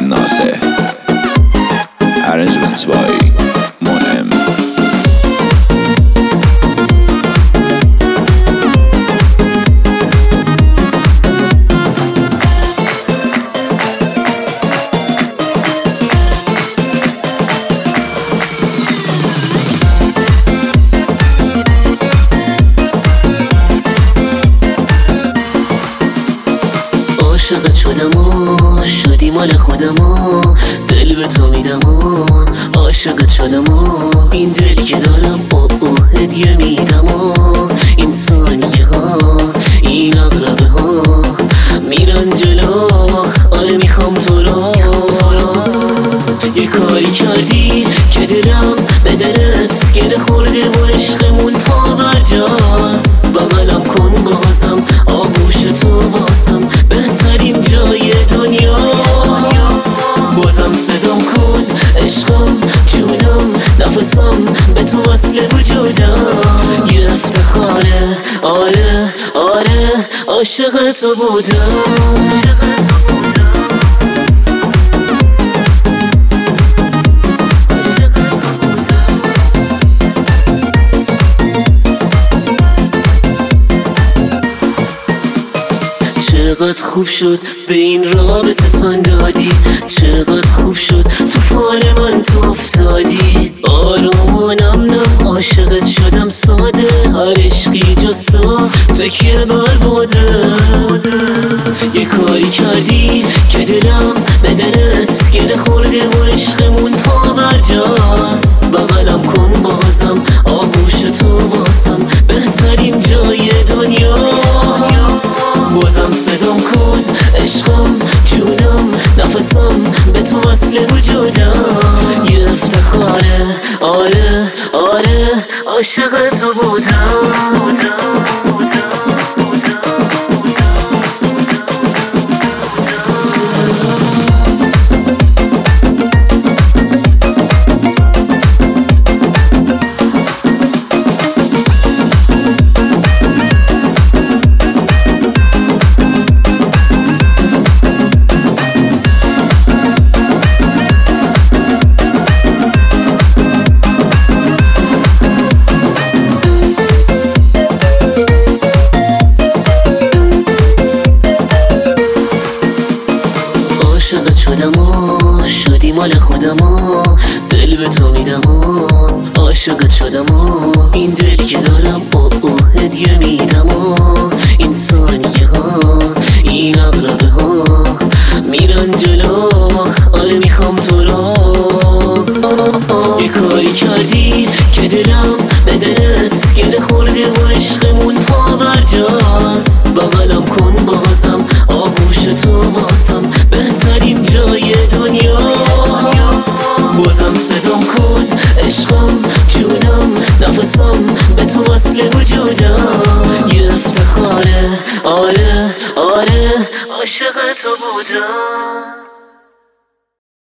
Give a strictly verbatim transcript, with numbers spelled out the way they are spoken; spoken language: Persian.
ناصح. Arrangements by Monem. عاشقت شدم و شدی مال خودم و دل به تو میدم و عاشقت شدم و این دل که دارم با او هدیه میدم و این ثانیه ها این اغربه ها میرن جلو. آره میخوام تو رو. یه کاری کردی که دلم به دلت گره خورده و عشقمون پا برجاست. بغلم کن بازم آغوش تو واسم بهترین جای دنیاست. بازم صدام کن عشقم جونم نفسم به تو اصل وجودم. یه افتخاره آره آره عاشق تو بودم. چقدر خوب شد به این رابطه تن دادی. چقدر خوب شد تو فال من تو افتادی. آروم و نم نم عاشقت شدم ساده. هر عشقی جز تو تکیه بر بوده. یه کاری کردی که دلم به دلت گره خورده و عشقمون پا برجاست. بغلم کن بازم آغوش تو واسم بهترین جای دنیاست. بازم صدام کن عشقم جونم نفسم به تو اصل وجودم. یه افتخاره آره آره عاشق تو بودم. عاشقت شدم و شدی مال خودم و دل به تو میدم و عاشقت شدم و این دل که دارم با او هدیه میدم و این ثانیه ها این اغربه ها میرن جلو. آره میخوام تو رو. یه کاری کردی که دلم به دلت گره خورده و عشقمون پا برجاست. بغلم کن بازم آغوش تو واسم بهترین جای دنیاست. بازم صدام کن عشقم جونم نفسم به تو اصل وجودم. یه افتخاره آره آره عاشق تو بودم.